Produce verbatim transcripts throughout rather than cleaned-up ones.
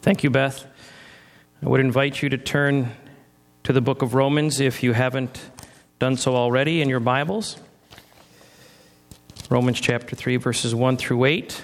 Thank you, Beth. I would invite you to turn to the book of Romans if you haven't done so already in your Bibles. Romans chapter three, verses one through eight.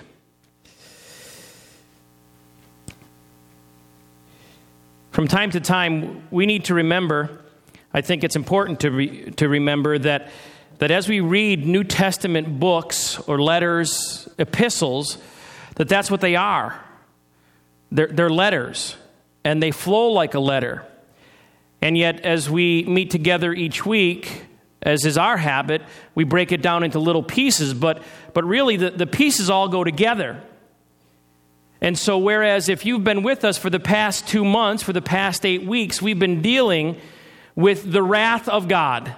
From time to time, we need to remember, I think it's important to re, to remember that, that as we read New Testament books or letters, epistles, that that's what they are. They're, they're letters, and they flow like a letter. And yet, as we meet together each week, as is our habit, we break it down into little pieces, but, but really the, the pieces all go together. And so whereas if you've been with us for the past two months, for the past eight weeks, we've been dealing with the wrath of God,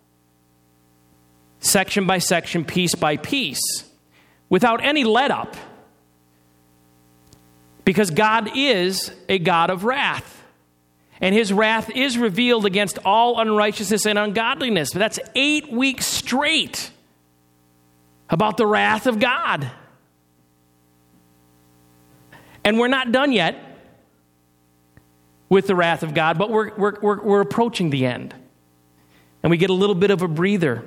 section by section, piece by piece, without any let-up. Because God is a God of wrath. And his wrath is revealed against all unrighteousness and ungodliness. But that's eight weeks straight about the wrath of God. And we're not done yet with the wrath of God, but we're, we're, we're, we're approaching the end. And we get a little bit of a breather.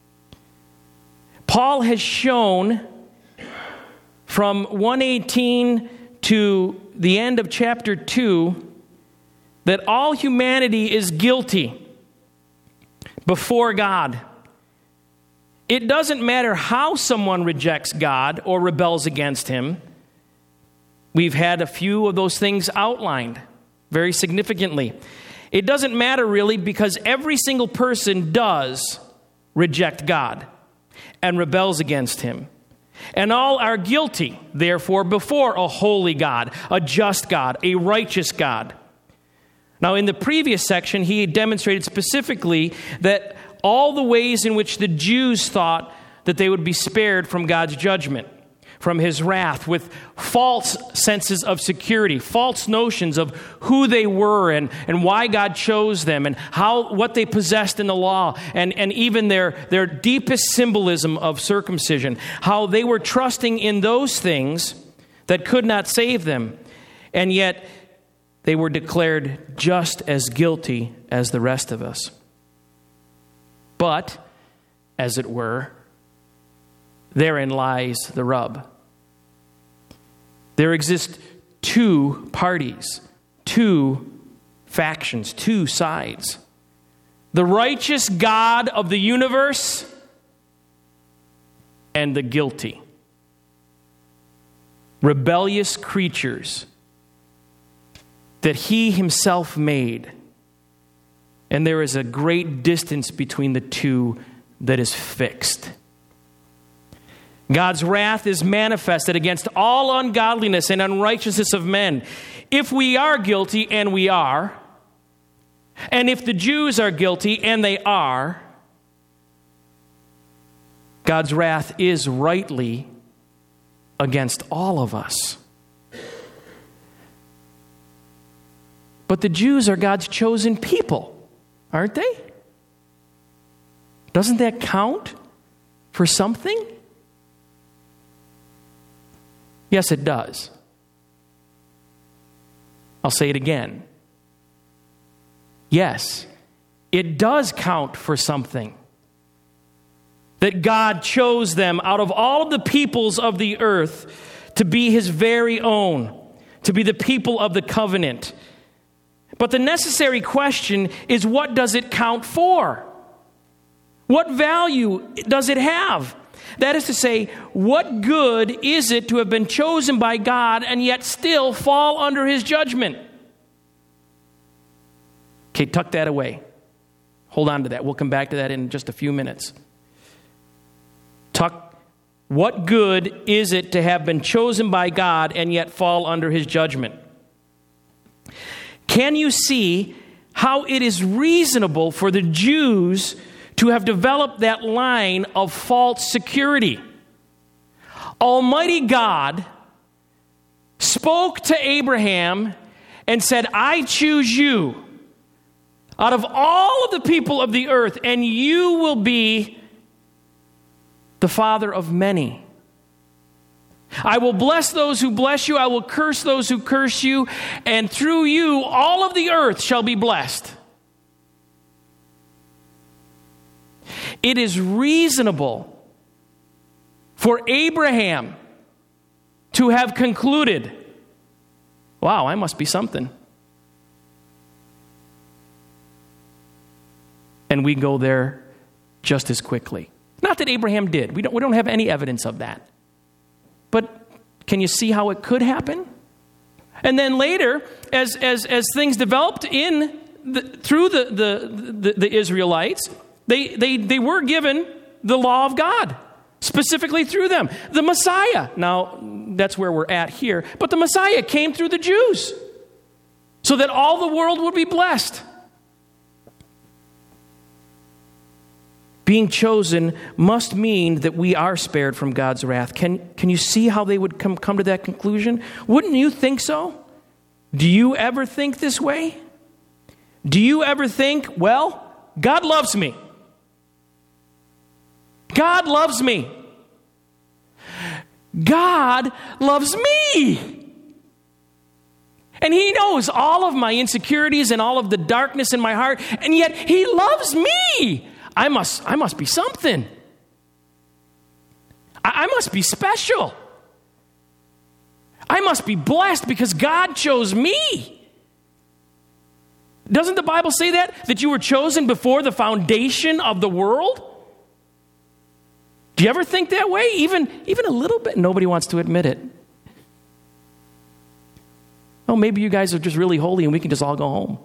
Paul has shown from one eighteen to the end of chapter two that all humanity is guilty before God. It doesn't matter how someone rejects God or rebels against him. We've had a few of those things outlined very significantly. It doesn't matter really because every single person does reject God and rebels against him. And all are guilty, therefore, before a holy God, a just God, a righteous God. Now, in the previous section, he demonstrated specifically that all the ways in which the Jews thought that they would be spared from God's judgment, from his wrath, with false senses of security, false notions of who they were and, and why God chose them and how what they possessed in the law, and, and even their, their deepest symbolism of circumcision, how they were trusting in those things that could not save them, and yet they were declared just as guilty as the rest of us. But, as it were, therein lies the rub. There exist two parties, two factions, two sides. The righteous God of the universe and the guilty, rebellious creatures that he himself made. And there is a great distance between the two that is fixed. God's wrath is manifested against all ungodliness and unrighteousness of men. If we are guilty, and we are, and if the Jews are guilty, and they are, God's wrath is rightly against all of us. But the Jews are God's chosen people, aren't they? Doesn't that count for something? Yes, it does. I'll say it again. Yes, it does count for something. That God chose them out of all of the peoples of the earth to be his very own, to be the people of the covenant. But the necessary question is, what does it count for? What value does it have? That is to say, what good is it to have been chosen by God and yet still fall under his judgment? Okay, tuck that away. Hold on to that. We'll come back to that in just a few minutes. Tuck, what good is it to have been chosen by God and yet fall under his judgment? Can you see how it is reasonable for the Jews to have developed that line of false security? Almighty God spoke to Abraham and said, I choose you out of all of the people of the earth, and you will be the father of many. I will bless those who bless you. I will curse those who curse you. And through you, all of the earth shall be blessed. It is reasonable for Abraham to have concluded, wow, I must be something. And we go there just as quickly. Not that Abraham did. We don't, we don't have any evidence of that. But can you see how it could happen? And then later, as as as things developed in the, through the, the, the, the Israelites, they, they, they were given the law of God, specifically through them. The Messiah, now that's where we're at here, but the Messiah came through the Jews so that all the world would be blessed. Being chosen must mean that we are spared from God's wrath. Can, can you see how they would come, come to that conclusion? Wouldn't you think so? Do you ever think this way? Do you ever think, well, God loves me. God loves me. God loves me. And He knows all of my insecurities and all of the darkness in my heart, and yet He loves me. I must, I must be something. I, I must be special. I must be blessed because God chose me. Doesn't the Bible say that? That you were chosen before the foundation of the world? Do you ever think that way? Even, even a little bit? Nobody wants to admit it. Oh, maybe you guys are just really holy and we can just all go home.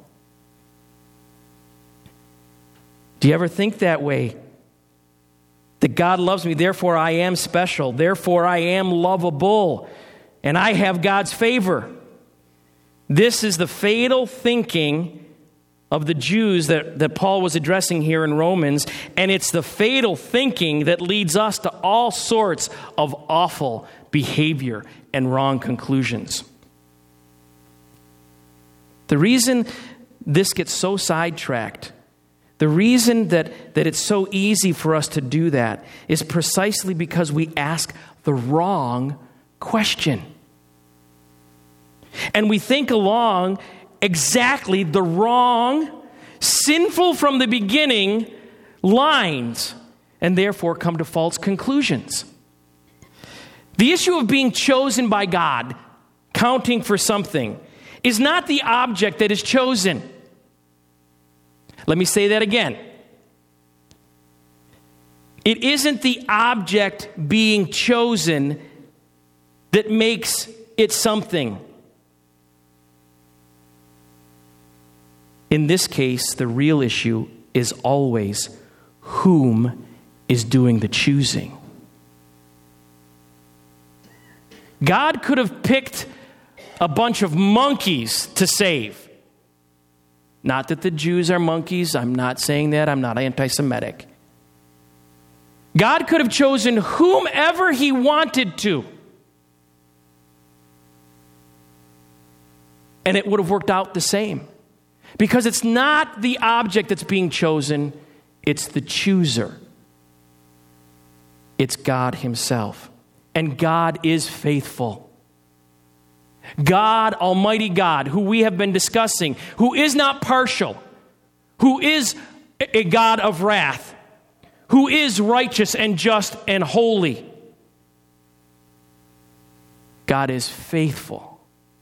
Do you ever think that way? That God loves me, therefore I am special, therefore I am lovable, and I have God's favor. This is the fatal thinking of the Jews that, that Paul was addressing here in Romans, and it's the fatal thinking that leads us to all sorts of awful behavior and wrong conclusions. The reason this gets so sidetracked, the reason that, that it's so easy for us to do that is precisely because we ask the wrong question. And we think along exactly the wrong, sinful from the beginning lines, and therefore come to false conclusions. The issue of being chosen by God, counting for something, is not the object that is chosen. Let me say that again. It isn't the object being chosen that makes it something. In this case, the real issue is always whom is doing the choosing. God could have picked a bunch of monkeys to save. Not that the Jews are monkeys. I'm not saying that. I'm not anti-Semitic. God could have chosen whomever He wanted to. And it would have worked out the same. Because it's not the object that's being chosen, it's the chooser. It's God Himself. And God is faithful. God, Almighty God, who we have been discussing, who is not partial, who is a God of wrath, who is righteous and just and holy. God is faithful.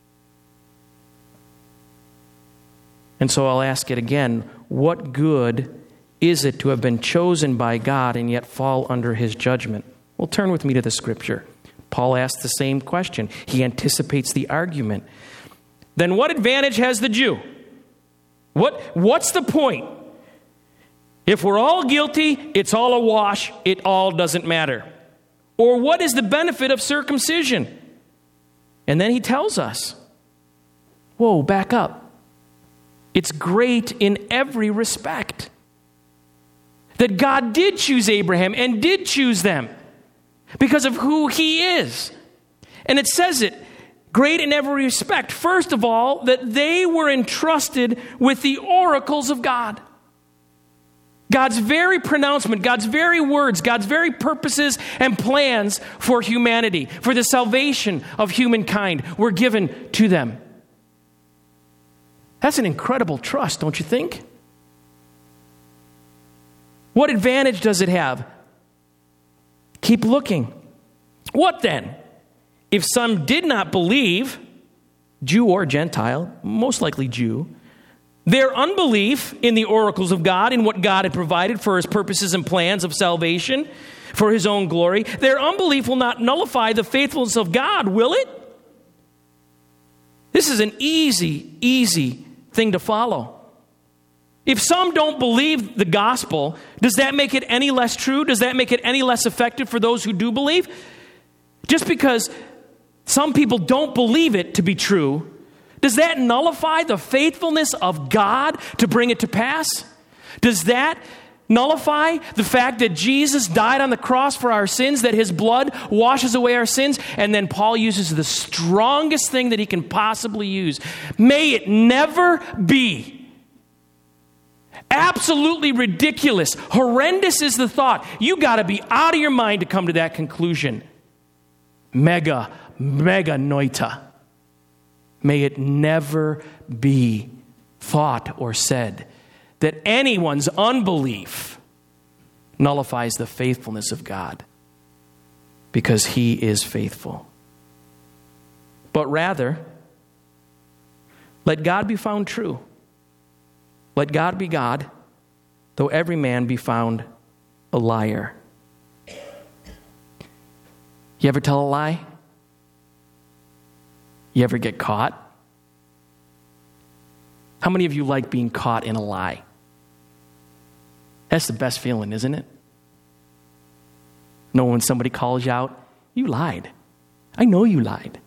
And so I'll ask it again, what good is it to have been chosen by God and yet fall under His judgment? Well, turn with me to the Scripture. Paul asks the same question. He anticipates the argument. Then what advantage has the Jew? What, what's the point? If we're all guilty, it's all a wash. It all doesn't matter. Or what is the benefit of circumcision? And then he tells us, whoa, back up. It's great in every respect. That God did choose Abraham and did choose them because of who He is. And it says it, great in every respect. First of all, that they were entrusted with the oracles of God. God's very pronouncement, God's very words, God's very purposes and plans for humanity, for the salvation of humankind were given to them. That's an incredible trust, don't you think? What advantage does it have? Keep looking. What then? If some did not believe, Jew or Gentile, most likely Jew, their unbelief in the oracles of God, in what God had provided for his purposes and plans of salvation, for his own glory, their unbelief will not nullify the faithfulness of God, will it? This is an easy, easy thing to follow. If some don't believe the gospel, does that make it any less true? Does that make it any less effective for those who do believe? Just because some people don't believe it to be true, does that nullify the faithfulness of God to bring it to pass? Does that nullify the fact that Jesus died on the cross for our sins, that his blood washes away our sins? And then Paul uses the strongest thing that he can possibly use. May it never be. Absolutely ridiculous. Horrendous is the thought. You got to be out of your mind to come to that conclusion. Mega, mega noita. May it never be thought or said that anyone's unbelief nullifies the faithfulness of God, because he is faithful. But rather, let God be found true. Let God be God, though every man be found a liar. You ever tell a lie? You ever get caught? How many of you like being caught in a lie? That's the best feeling, isn't it? Know when somebody calls you out, you lied. I know you lied.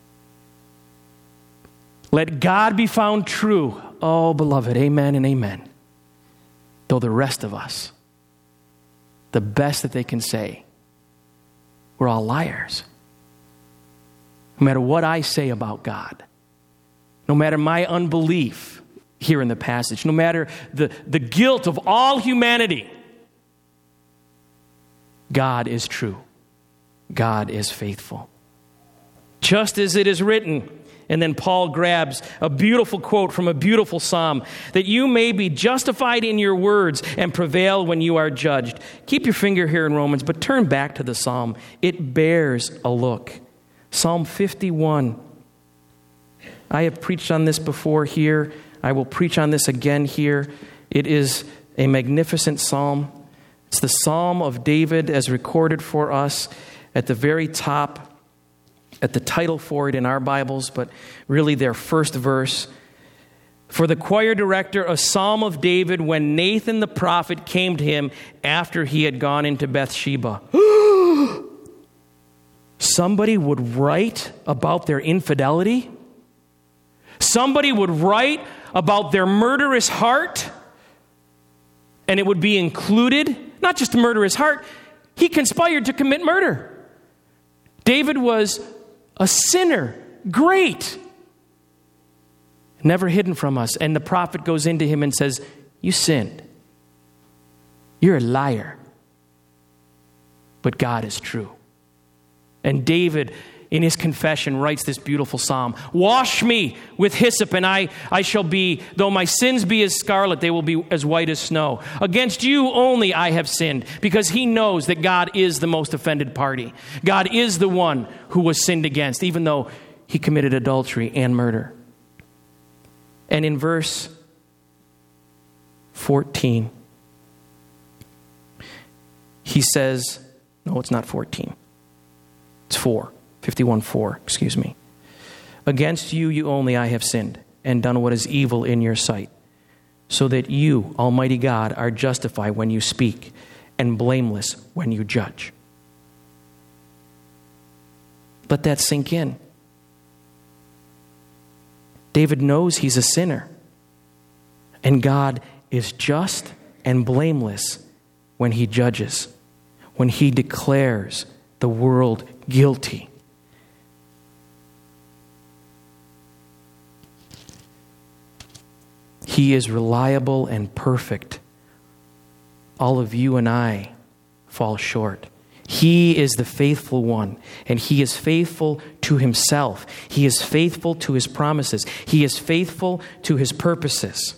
Let God be found true. Oh, beloved, amen and amen. Though the rest of us, the best that they can say, we're all liars. No matter what I say about God, no matter my unbelief here in the passage, no matter the, the guilt of all humanity, God is true. God is faithful. Just as it is written. And then Paul grabs a beautiful quote from a beautiful psalm, that you may be justified in your words and prevail when you are judged. Keep your finger here in Romans, but turn back to the psalm. It bears a look. Psalm fifty-one. I have preached on this before here. I will preach on this again here. It is a magnificent psalm. It's the Psalm of David as recorded for us at the very top, at the title for it in our Bibles, but really their first verse. For the choir director, a psalm of David when Nathan the prophet came to him after he had gone into Bathsheba. Somebody would write about their infidelity. Somebody would write about their murderous heart, and it would be included, not just a murderous heart, he conspired to commit murder. David was a sinner, great, never hidden from us. And the prophet goes into him and says, you sinned. You're a liar. But God is true. And David, in his confession, writes this beautiful psalm. Wash me with hyssop, and I, I shall be, though my sins be as scarlet, they will be as white as snow. Against you only I have sinned, because he knows that God is the most offended party. God is the one who was sinned against, even though he committed adultery and murder. And in verse fourteen, he says, no, it's not fourteen. It's four. fifty-one four, excuse me. Against you, you only I have sinned and done what is evil in your sight, so that you, Almighty God, are justified when you speak and blameless when you judge. Let that sink in. David knows he's a sinner, and God is just and blameless when he judges, when he declares the world guilty. He is reliable and perfect all of you and I fall short. He is the faithful one, and he is faithful to himself. He is faithful to his promises. He is faithful to his purposes.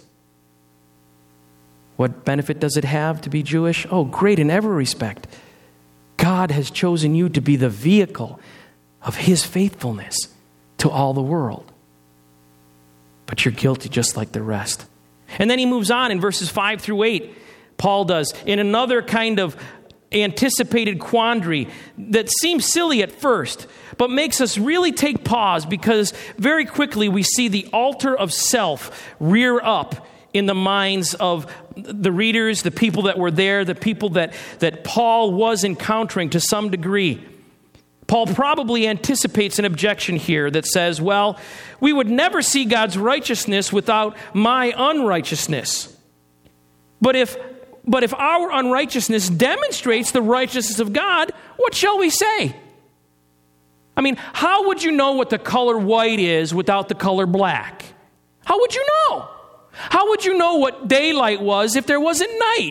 What benefit does it have to be Jewish? Oh, great in every respect. God has chosen you to be the vehicle of his faithfulness to all the world. But you're guilty just like the rest. And then he moves on in verses five through eight. Paul does, in another kind of anticipated quandary that seems silly at first, but makes us really take pause, because very quickly we see the altar of self rear up in the minds of the readers, the people that were there, the people that, that Paul was encountering to some degree. Paul probably anticipates an objection here that says, well, we would never see God's righteousness without my unrighteousness. But if But if our unrighteousness demonstrates the righteousness of God, what shall we say? I mean, how would you know what the color white is without the color black? How would you know? How would you know what daylight was if there wasn't night?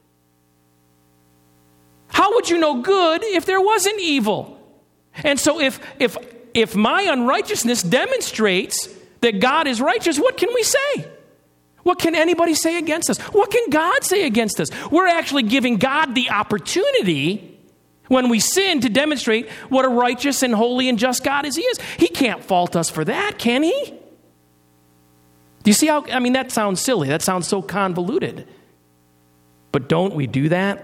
How would you know good if there wasn't evil? And so if if if my unrighteousness demonstrates that God is righteous, what can we say? What can anybody say against us? What can God say against us? We're actually giving God the opportunity when we sin to demonstrate what a righteous and holy and just God is He is. He can't fault us for that, can He? Do you see how, I mean, that sounds silly. That sounds so convoluted. But don't we do that?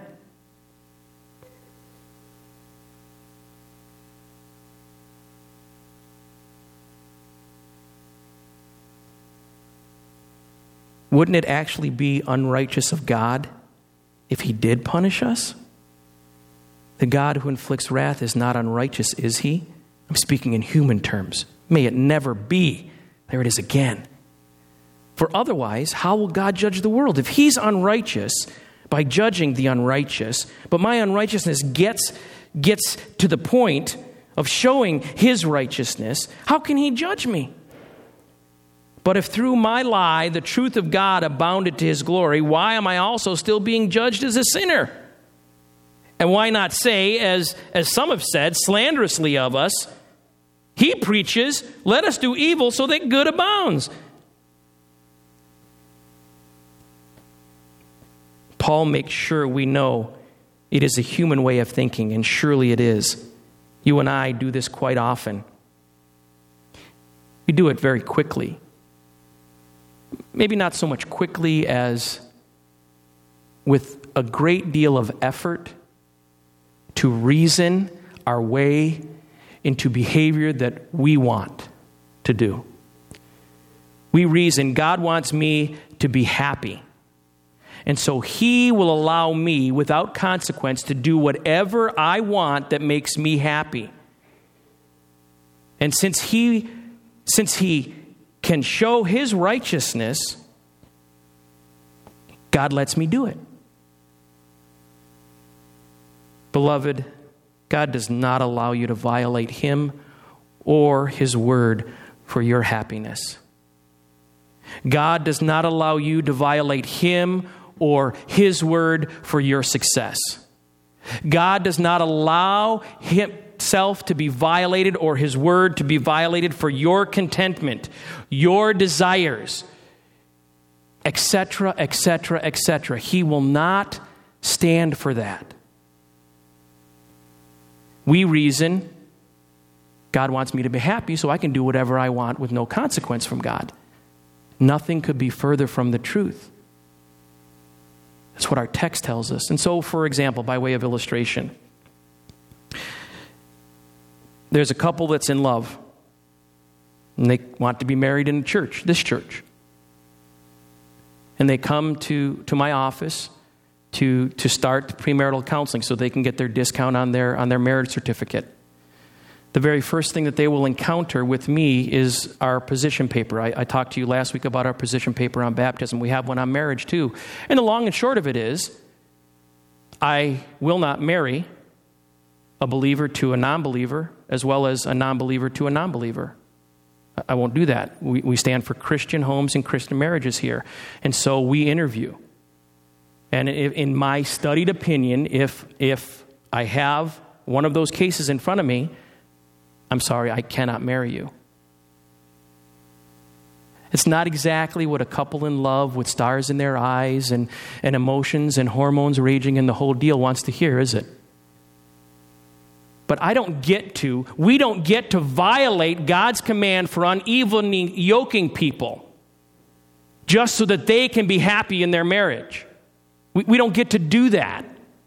Wouldn't it actually be unrighteous of God if He did punish us? The God who inflicts wrath is not unrighteous, is He? I'm speaking in human terms. May it never be. There it is again. For otherwise, how will God judge the world? If He's unrighteous by judging the unrighteous, but my unrighteousness gets, gets to the point of showing His righteousness, how can He judge me? But if through my lie the truth of God abounded to His glory, why am I also still being judged as a sinner? And why not say, as, as some have said, slanderously of us, He preaches, let us do evil so that good abounds. Paul makes sure we know it is a human way of thinking, and surely it is. You and I do this quite often. We do it very quickly. Maybe not so much quickly as with a great deal of effort to reason our way into behavior that we want to do. We reason, God wants me to be happy. And so He will allow me without consequence to do whatever I want that makes me happy. And since He, since He can show His righteousness, God lets me do it. Beloved, God does not allow you to violate Him or His word for your happiness. God does not allow you to violate Him or His word for your success. God does not allow Himself to be violated or His word to be violated for your contentment, your desires, et cetera, et cetera, et cetera. He will not stand for that. We reason, God wants me to be happy, so I can do whatever I want with no consequence from God. Nothing could be further from the truth. That's what our text tells us. And so, for example, by way of illustration, there's a couple that's in love, and they want to be married in a church, this church. And they come to, to my office to, to start premarital counseling so they can get their discount on their, on their marriage certificate. The very first thing that they will encounter with me is our position paper. I, I talked to you last week about our position paper on baptism. We have one on marriage too. And the long and short of it is, I will not marry a believer to a non-believer as well as a non-believer to a non-believer. I won't do that. We, we stand for Christian homes and Christian marriages here. And so we interview. And in my studied opinion, if if I have one of those cases in front of me, I'm sorry, I cannot marry you. It's not exactly what a couple in love with stars in their eyes and, and emotions and hormones raging and the whole deal wants to hear, is it? But I don't get to, we don't get to violate God's command for unevenly yoking people just so that they can be happy in their marriage. We, we don't get to do that.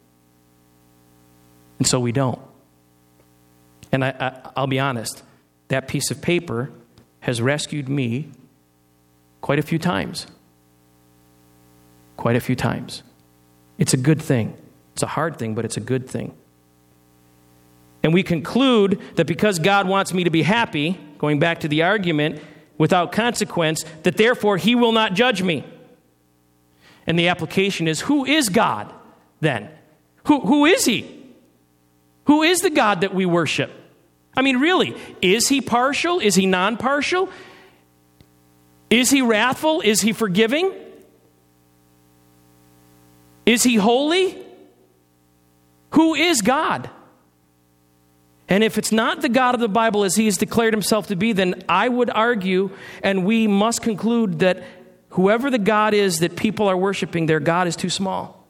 And so we don't. And I, I, I'll be honest, that piece of paper has rescued me quite a few times. Quite a few times. It's a good thing. It's a hard thing, but it's a good thing. And we conclude that because God wants me to be happy, going back to the argument, without consequence, that therefore he will not judge me. And the application is, who is God then? Who, who is he? Who is the God that we worship? I mean, really, is he partial? Is he non-partial? Is he wrathful? Is he forgiving? Is he holy? Who is God? And if it's not the God of the Bible as he has declared himself to be, then I would argue, and we must conclude, that whoever the God is that people are worshiping, their God is too small.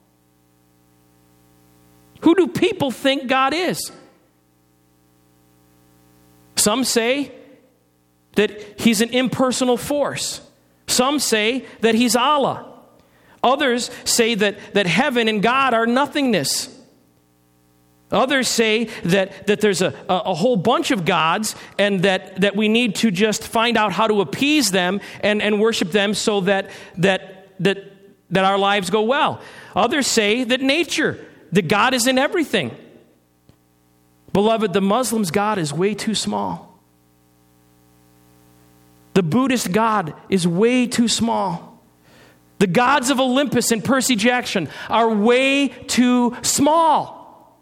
Who do people think God is? Some say that he's an impersonal force. Some say that he's Allah. Others say that, that heaven and God are nothingness. Others say that, that there's a, a, a whole bunch of gods and that, that we need to just find out how to appease them and, and worship them so that, that, that, that our lives go well. Others say that nature, that God is in everything. Beloved, the Muslims' God is way too small. The Buddhist God is way too small. The gods of Olympus and Percy Jackson are way too small.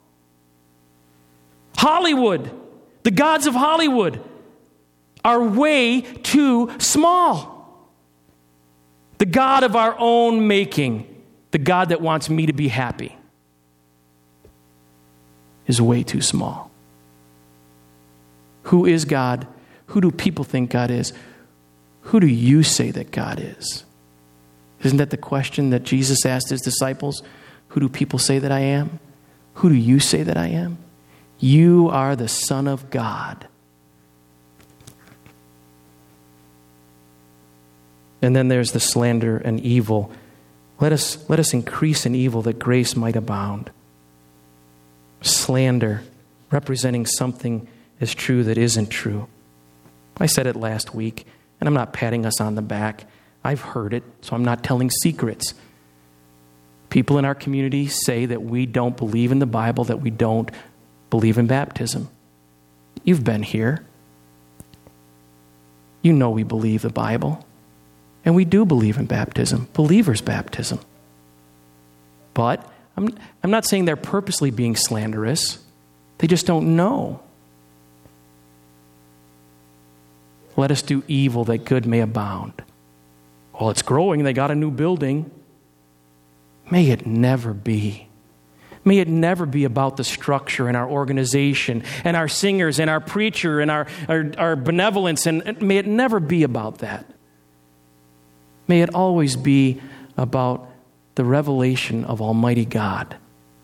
Hollywood, the gods of Hollywood, are way too small. The God of our own making, the God that wants me to be happy, is way too small. Who is God? Who do people think God is? Who do you say that God is? Isn't that the question that Jesus asked his disciples? Who do people say that I am? Who do you say that I am? You are the Son of God. And then there's the slander and evil. Let us, let us increase in evil that grace might abound. Slander, representing something as true that isn't true. I said it last week, and I'm not patting us on the back. I've heard it, so I'm not telling secrets. People in our community say that we don't believe in the Bible, that we don't believe in baptism. You've been here. You know we believe the Bible. And we do believe in baptism, believer's baptism. But I'm, I'm not saying they're purposely being slanderous. They just don't know. Let us do evil that good may abound. Well, it's growing. They got a new building. May it never be. May it never be about the structure and our organization and our singers and our preacher and our, our, our benevolence. And may it never be about that. May it always be about the revelation of Almighty God.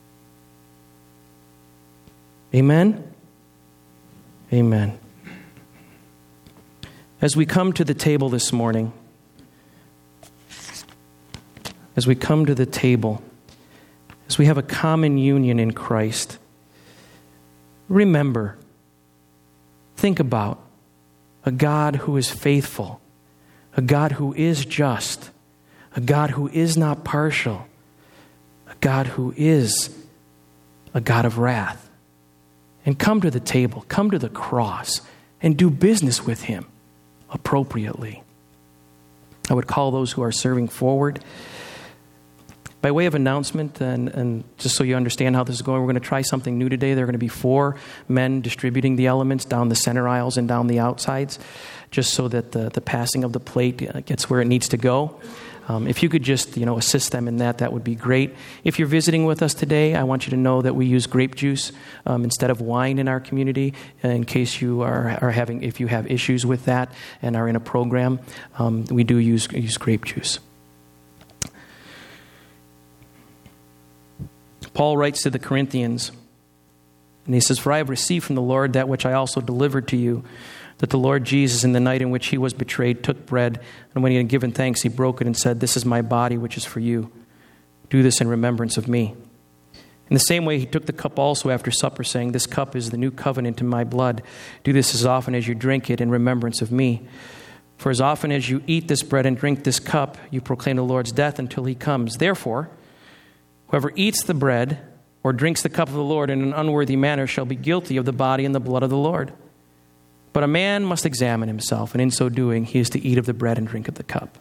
Amen? Amen. As we come to the table this morning, as we come to the table, as we have a common union in Christ, remember, think about a God who is faithful, a God who is just, a God who is not partial, a God who is a God of wrath. And come to the table, come to the cross, and do business with him appropriately. I would call those who are serving forward. By way of announcement, and, and just so you understand how this is going, we're going to try something new today. There are going to be four men distributing the elements down the center aisles and down the outsides, just so that the, the passing of the plate gets where it needs to go. Um, if you could just, you know, assist them in that, that would be great. If you're visiting with us today, I want you to know that we use grape juice um, instead of wine in our community, in case you are, are having, if you have issues with that and are in a program, um, we do use, use grape juice. Paul writes to the Corinthians, and he says, "For I have received from the Lord that which I also delivered to you, that the Lord Jesus, in the night in which he was betrayed, took bread, and when he had given thanks, he broke it and said, 'This is my body, which is for you. Do this in remembrance of me.' In the same way, he took the cup also after supper, saying, 'This cup is the new covenant in my blood. Do this as often as you drink it in remembrance of me. For as often as you eat this bread and drink this cup, you proclaim the Lord's death until he comes. Therefore, whoever eats the bread or drinks the cup of the Lord in an unworthy manner shall be guilty of the body and the blood of the Lord. But a man must examine himself, and in so doing, he is to eat of the bread and drink of the cup.'"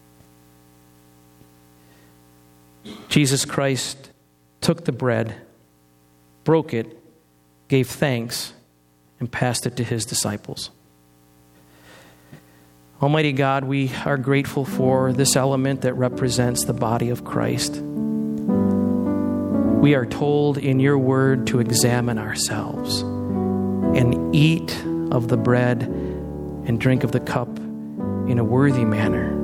Jesus Christ took the bread, broke it, gave thanks, and passed it to his disciples. Almighty God, we are grateful for this element that represents the body of Christ. We are told in your word to examine ourselves and eat of the bread and drink of the cup in a worthy manner.